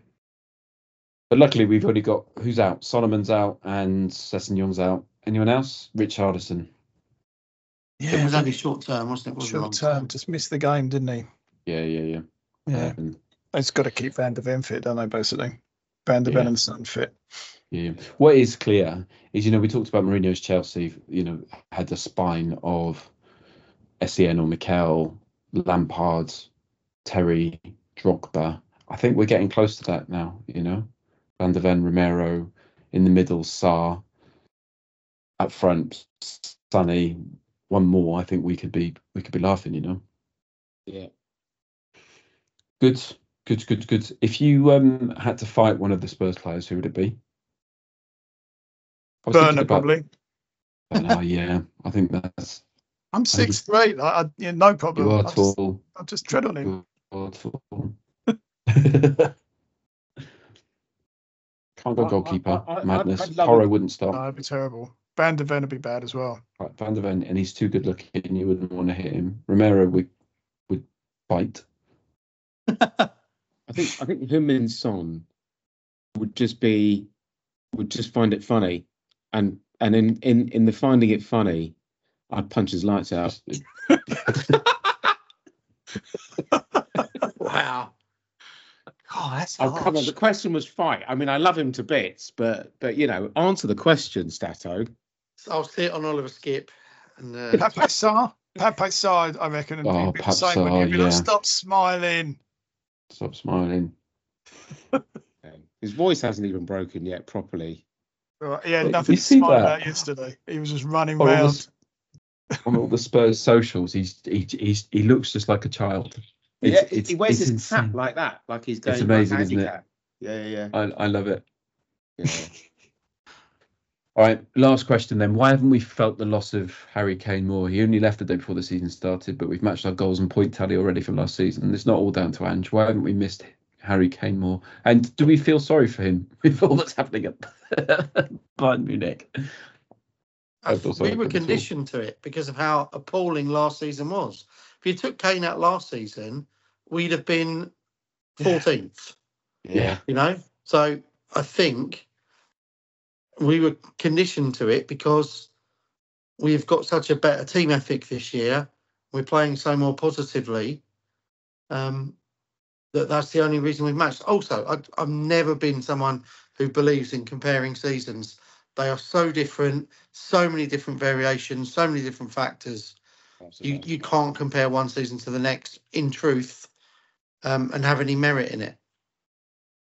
But luckily, we've already got who's out. Solomon's out and Sessegnon out. Anyone else? Richarlison. It was only short term, wasn't it? It wasn't long short term. Just missed the game, didn't he? Yeah, yeah, yeah. Yeah, Um, they've got to keep Van der Ven fit, don't they? Basically, Van der Ven Yeah. and Son fit. yeah. What is clear is, you know, we talked about Mourinho's Chelsea. You know, had the spine of S E N or Mikel, Lampard, Terry, Drogba. I think we're getting close to that now. You know, Van der Ven, Romero in the middle, Sarr up front, Sonny. One more, I think we could be we could be laughing. You know. Yeah. Good, good, good, good. If you um had to fight one of the Spurs players, who would it be? I was thinking Burner, about- probably. Oh, yeah, I think that's. I'm six three. I, I, yeah, no problem. You are I'll just, tall. I'll just tread on him. You are tall. Can't go I- goalkeeper. I- I- I'd- Madness. I'd love Porro it. wouldn't stop. No, it'd be terrible. Van der Ven would be bad as well. Right, Van der Ven, and he's too good looking. You wouldn't want to hit him. Romero would would bite. I think I think Heung-min Son would just be would just find it funny, and and in in in the finding it funny, I'd punch his lights out. Wow. Oh, that's Oh, come on! The question was fight. I mean, I love him to bits, but but you know, answer the question, Stato. I'll see it on Oliver Skip. And uh, Pape Sarr. Pape Sarr, I reckon. Oh, He'd be the Pape same, wouldn't he? Sarr, He'd be like, yeah. stop smiling. Stop smiling. His voice hasn't even broken yet properly. Right, he had Wait, nothing you to see smile that? about yesterday. He was just running On all, round. the, on all the Spurs socials, he's he he's, he looks just like a child. It's, yeah, it's, he wears it's his hat insane. like that, like he's going. It's amazing, like isn't it? handicap. Yeah, yeah, I I love it. yeah. yeah. All right, last question then. Why haven't we felt the loss of Harry Kane more? He only left the day before the season started, but we've matched our goals and point tally already from last season. It's not all down to Ange. Why haven't we missed Harry Kane more? And do we feel sorry for him with all that's happening at Bayern Munich? I I feel sorry we were for them as well. conditioned to it because of how appalling last season was. If you took Kane out last season, we'd have been fourteenth. Yeah. You know, so I think we were conditioned to it because we've got such a better team ethic this year. We're playing so more positively. Um, that that's the only reason we've matched. Also, I, I've never been someone who believes in comparing seasons. They are so different, so many different variations, so many different factors. You you can't compare one season to the next in truth, um, and have any merit in it.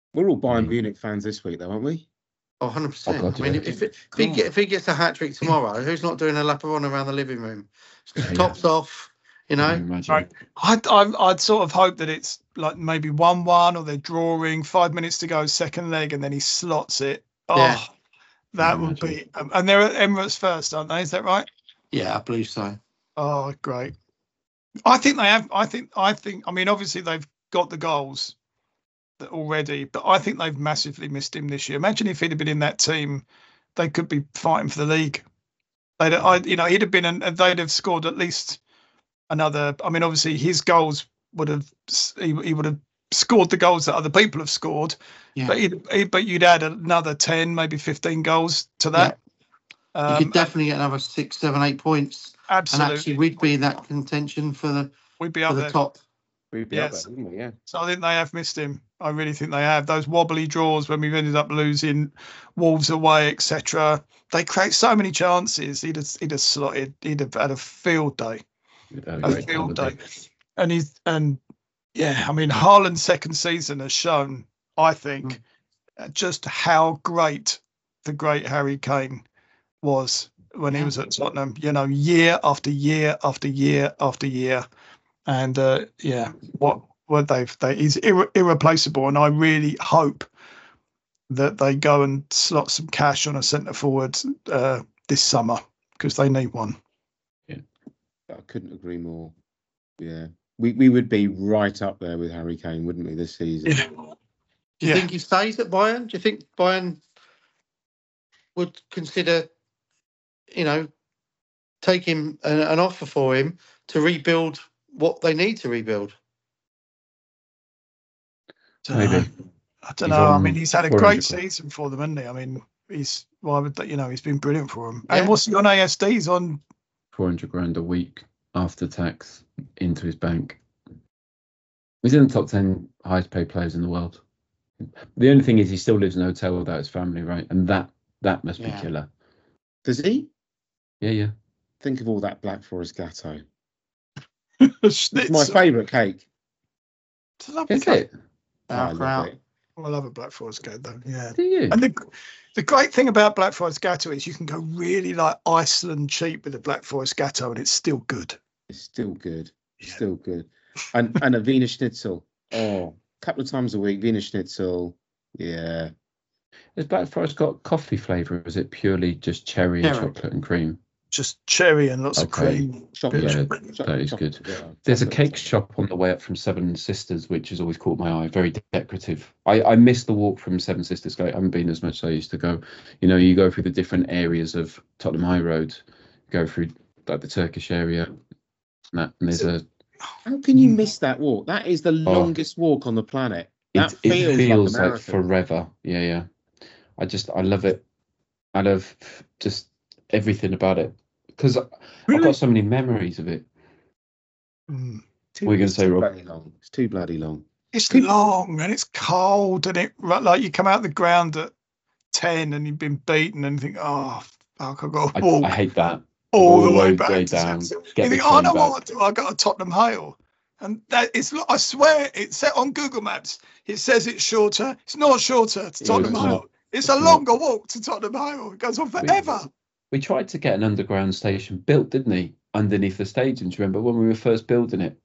We're all Bayern Mm. Munich fans this week, though, aren't we? Oh, one hundred percent. God, I mean, yeah. if, it, if, he get, if he gets a hat trick tomorrow, who's not doing a lap of honour around the living room? Yeah. Tops off, you Can know. you imagine? Right. I'd, I'd, I'd sort of hope that it's like maybe one one or they're drawing, five minutes to go, second leg, and then he slots it. Oh, Yeah. that Can you would imagine? be. Um, and they're at Emirates first, aren't they? Is that right? Yeah, I believe so. Oh, great. I think they have. I think. I think. I mean, obviously they've got the goals that already, but I think they've massively missed him this year. Imagine if he'd have been in that team, they could be fighting for the league. They'd, I, you know, he'd have been, and they'd have scored at least another. I mean, obviously his goals would have. He, he would have scored the goals that other people have scored. Yeah. But he'd, he, but you'd add another ten, maybe fifteen goals to that. You Um, could definitely get another six, seven, eight points, absolutely. and actually we'd be in that contention for the We'd be for up the there. top. We'd be Yes. up there, wouldn't we? Yeah. So I think they have missed him. I really think they have. Those wobbly draws when we've ended up losing, Wolves away, et cetera. They create so many chances. He'd have, he'd have slotted. He'd have had a field day. You'd have A great time, field day. wouldn't you? And he's and yeah, I mean Haaland's second season has shown, I think, uh, just how great the great Harry Kane was when he Yeah. was at Tottenham. You know, year after year after year after year. And uh, yeah, what what they've they he's irre- irreplaceable, and I really hope that they go and slot some cash on a centre forward uh, this summer because they need one. I couldn't agree more. Yeah. We we would be right up there with Harry Kane, wouldn't we, this season? Yeah. Do you Yeah. think he stays at Bayern? Do you think Bayern would consider, you know, taking an, an offer for him to rebuild what they need to rebuild? Maybe. I don't He's know. I on mean, he's had a four great hundred grand. season for them, hasn't he? I mean, he's why would that? You know, he's been brilliant for them. Yeah. And what's he on A S D? He's on. four hundred grand a week after tax into his bank. He's in the top ten highest paid players in the world. The only thing is he still lives in a hotel without his family, right? And that that must Yeah. be killer. Does he? Yeah, yeah. Think of all that Black Forest gatto. It's my Schnitzel. favourite cake. It's a lovely Is cake. it? Oh, I love Sauerkraut. it. I love a Black Forest cake, though. Yeah. Do you? And the the great thing about Black Forest Gatto is you can go really like Iceland cheap with the Black Forest Gatto, and it's still good. It's still good. Yeah. Still good. And and a Wiener Schnitzel. Oh, a couple of times a week, Wiener Schnitzel. Yeah. Has Black Forest got coffee flavour, or is it purely just cherry and Cherry. chocolate and cream? Just cherry and lots of Okay. cream. Chocolate. Yeah, chocolate, that is chocolate, good. yeah, There's a chocolate. cake shop on the way up from Seven Sisters, which has always caught my eye. Very decorative. I, I miss the walk from Seven Sisters. I haven't been as much as I used to go. You know, you go through the different areas of Tottenham High Road, go through like the Turkish area, and, that, and there's a. How can you miss that walk? That is the longest walk on the planet. That It, it feels, feels like, a like marathon. forever. Yeah, yeah. I just I love it. I love just everything about it because I've Really? got so many memories of it. Mm. Too, What are you gonna it's say, too Rob? bloody long. It's too bloody long. It's long and it's cold and it like you come out the ground at ten and you've been beaten and you think, oh fuck, I've got to I, walk I hate that. all the all way the back way to down, Chelsea. get You the think, oh train no, back. what do I got to Tottenham Hale? And that it's I swear it's set on Google Maps. It says it's shorter. It's not shorter to No, Tottenham it's Hale. not. It's a It's not. longer walk to Tottenham Hale. It goes on forever. We tried to get an underground station built, didn't he? Underneath the stadium. Do you remember when we were first building it?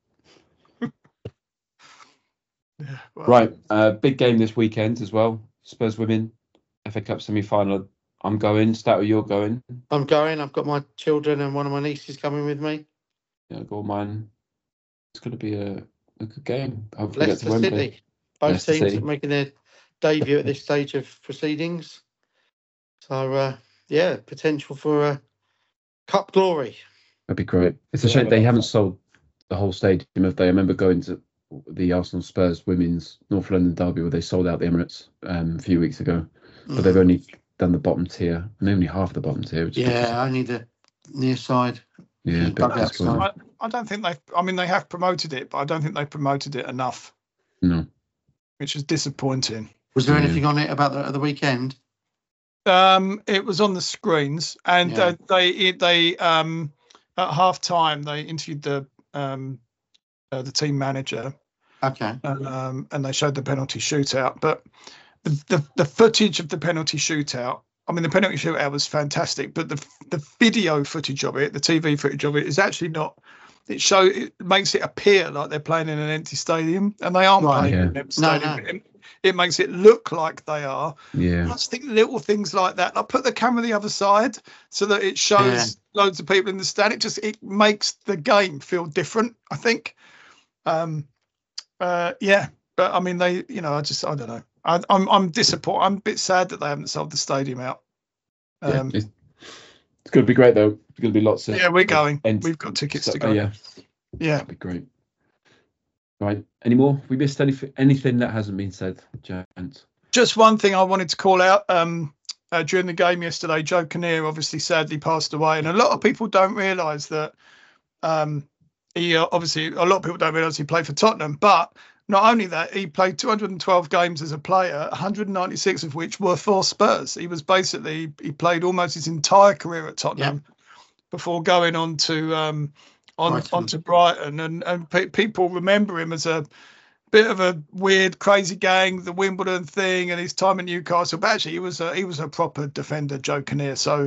Yeah, well, Right. Uh, big game this weekend as well. Spurs women F A Cup semi final. I'm going. Stato, you're going. I'm going. I've got my children and one of my nieces coming with me. Yeah, go on, mine. It's going to be a, a good game. Hopefully, get to Leicester Wembley. City. Both Leicester teams City. are making their debut at this stage of proceedings. So, uh, yeah, potential for uh, cup glory. That'd be great. It's a Yeah, shame but they that's- haven't sold the whole stadium. If they, I remember going to the Arsenal Spurs women's North London derby where they sold out the Emirates um, a few weeks ago, but they've only done the bottom tier and only half the bottom tier. Which is Yeah, only the near side. yeah, a bit Dugout disappointing. side. I, I don't think they've. I mean, they have promoted it, but I don't think they've promoted it enough, No, which is disappointing. Was there Yeah. anything on it about the, the weekend? Um, it was on the screens, and Yeah. uh, they it, they um at half time they interviewed the um uh, the team manager, Okay. Um, and they showed the penalty shootout. But the, the the footage of the penalty shootout, I mean, the penalty shootout was fantastic, but the the video footage of it, the T V footage of it, is actually not. It show it makes it appear like they're playing in an empty stadium, and they aren't Right. playing Yeah. in an empty No, stadium. no. It, it makes it look like they are. Yeah. I just think little things like that. Like put the camera the other side so that it shows loads of people in the stand. It just it makes the game feel different, I think. Um, uh, yeah, but I mean, they, you know, I just, I don't know. I, I'm, I'm disappointed. I'm a bit sad that they haven't sold the stadium out. Um, yeah. It's, it's going to be great though. There's going to be lots of. yeah, we're going. Ent- We've got tickets so, to go. uh, yeah, Yeah. that'd be great. Right. Any more? We missed anything? Anything that hasn't been said, Giants? Just one thing I wanted to call out. Um, uh, during the game yesterday, Joe Kinnear obviously sadly passed away, and a lot of people don't realise that. Um, he uh, obviously a lot of people don't realise he played for Tottenham, but not only that, he played two hundred twelve games as a player, one hundred ninety-six of which were for Spurs. He was basically he played almost his entire career at Tottenham before going on to um, on Brighton. onto Brighton, and and pe- people remember him as a bit of a weird, crazy gang, the Wimbledon thing, and his time in Newcastle. But actually, he was a, he was a proper defender, Joe Kinnear. So.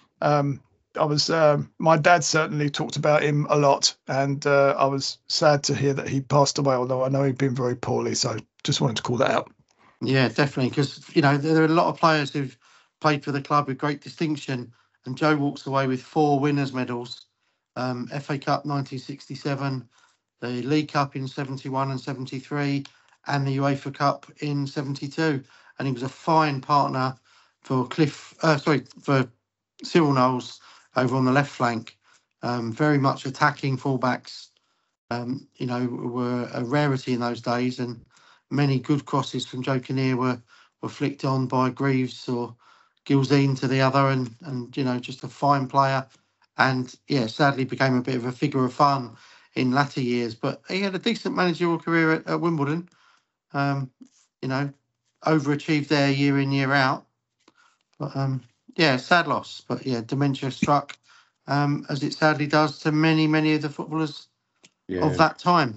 Um, I was, um, my dad certainly talked about him a lot, and uh, I was sad to hear that he passed away, although I know he'd been very poorly. So just wanted to call that out. Yeah, definitely. Because, you know, there are a lot of players who've played for the club with great distinction. And Joe walks away with four winners' medals. Um, F A Cup nineteen sixty-seven, the League Cup in seventy-one and seventy-three, and the UEFA Cup in seventy-two. And he was a fine partner for Cliff, uh, sorry, for Cyril Knowles over on the left flank. Um, very much attacking fullbacks, um, you know, were a rarity in those days. And many good crosses from Joe Kinnear were, were flicked on by Greaves or Gilzine to the other. And, and, you know, just a fine player. And, yeah, sadly became a bit of a figure of fun in latter years. But he had a decent managerial career at, at Wimbledon. Um, you know, overachieved there year in, year out. But, um, yeah, sad loss. But, yeah, dementia struck, um, as it sadly does to many, many of the footballers Yeah. of that time.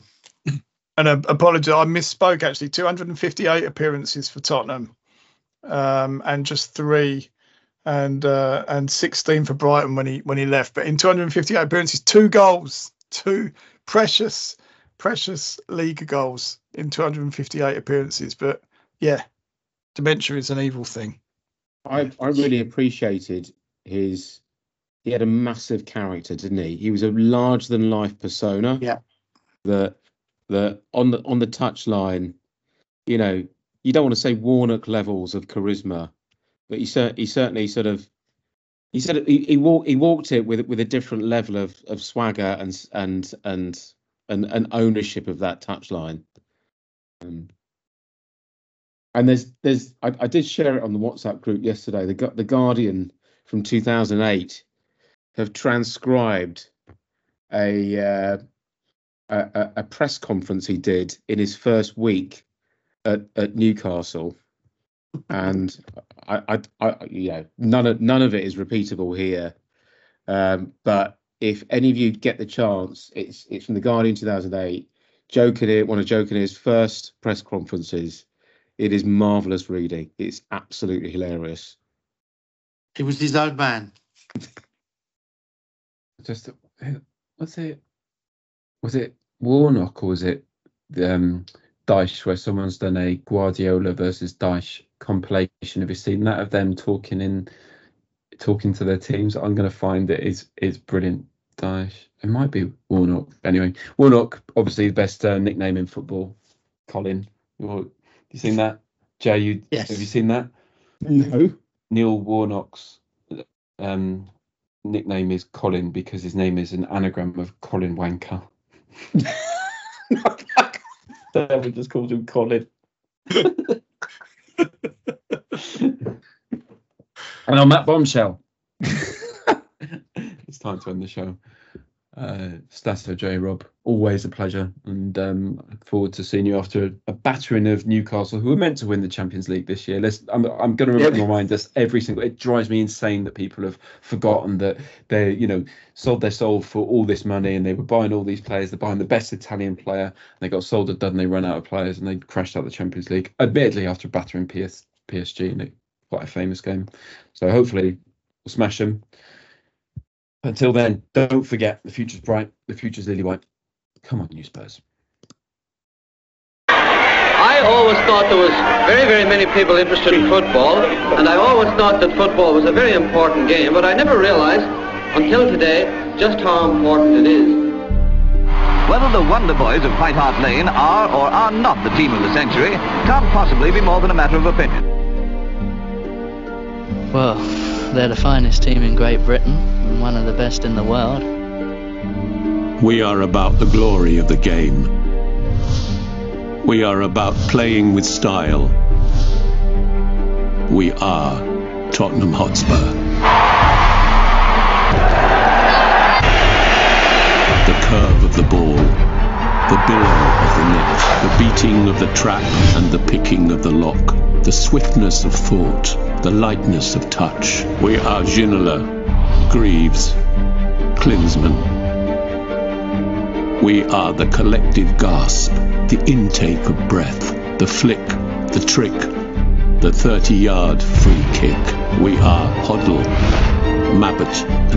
And uh, apologies, I misspoke actually. two hundred fifty-eight appearances for Tottenham, um, and just three, and uh, and sixteen for Brighton when he when he left. But in two hundred fifty-eight appearances, two goals, two precious, precious league goals in two hundred fifty-eight appearances. But yeah, dementia is an evil thing. I, I really appreciated his. He had a massive character, didn't he? He was a larger than life persona. Yeah. That that on the on the touchline, you know, you don't want to say Warnock levels of charisma, but he cer- he certainly sort of he said he he walked he walked it with with a different level of of swagger and and and and, and ownership of that touchline. Um, And there's, there's, I, I did share it on the WhatsApp group yesterday. The the Guardian from two thousand eight have transcribed a, uh, a a press conference he did in his first week at, at Newcastle, and I, I, I, you know, none of none of it is repeatable here. Um, but if any of you get the chance, it's it's from the Guardian two thousand eight. Joe Kinnear, one of Joe Kinnear's first press conferences. It is marvellous reading. It's absolutely hilarious. He was his own man. Just was it was it Warnock or was it um, Dyche where someone's done a Guardiola versus Dyche compilation? Have you seen that of them talking in talking to their teams? I'm going to find it. Is is brilliant. Dyche. It might be Warnock. Anyway, Warnock, obviously the best uh, nickname in football. Colin. You're, you seen that, Jay? You Yes. Have you seen that? No. Neil Warnock's um, nickname is Colin because his name is an anagram of Colin Wanker. Everyone just calls him Colin. And on that bombshell, it's time to end the show. Uh, Stato, J. Rob, always a pleasure, and um, I look forward to seeing you after a, a battering of Newcastle, who were meant to win the Champions League this year. Let's, I'm, I'm going to Yeah. remind us every single. It drives me insane that people have forgotten that they, you know, sold their soul for all this money, and they were buying all these players. They're buying the best Italian player. And they got sold a dud, and they run out of players, and they crashed out the Champions League. Admittedly, after battering P S, P S G in a, quite a famous game. So hopefully, we'll smash them. Until then, don't forget, the future's bright, the future's lily white. Come on, you Spurs. I always thought there was very, very many people interested in football, and I always thought that football was a very important game, but I never realized until today just how important it is. Whether the Wonder Boys of White Hart Lane are or are not the team of the century can't possibly be more than a matter of opinion. Well, they're the finest team in Great Britain and one of the best in the world. We are about the glory of the game. We are about playing with style. We are Tottenham Hotspur. The curve of the ball, the billow of the net, the beating of the trap and the picking of the lock, the swiftness of thought, the lightness of touch. We are Ginola, Greaves, Klinsmann. We are the collective gasp, the intake of breath, the flick, the trick, the thirty-yard free kick. We are Hoddle, Mabbott and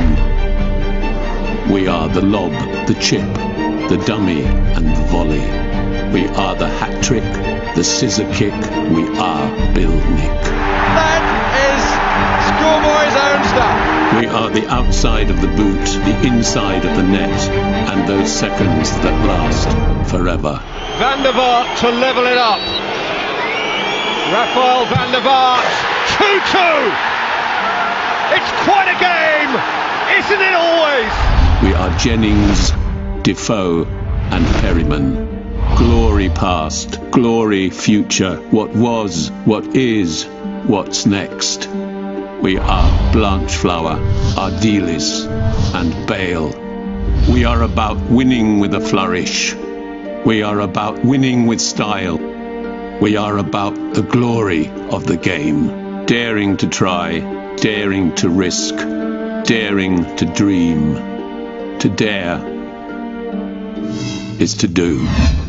King. We are the lob, the chip, the dummy and the volley. We are the hat trick, the scissor kick. We are Bill Nick. That is schoolboy's own stuff. We are the outside of the boot, the inside of the net, and those seconds that last forever. Van der Vaart to level it up. Rafael van der Vaart, two two. It's quite a game, isn't it always? We are Jennings, Defoe, and Perryman. Glory past, glory future, what was, what is, what's next. We are Blanchflower, Ardiles, and Bale. We are about winning with a flourish. We are about winning with style. We are about the glory of the game. Daring to try, daring to risk, daring to dream. To dare is to do.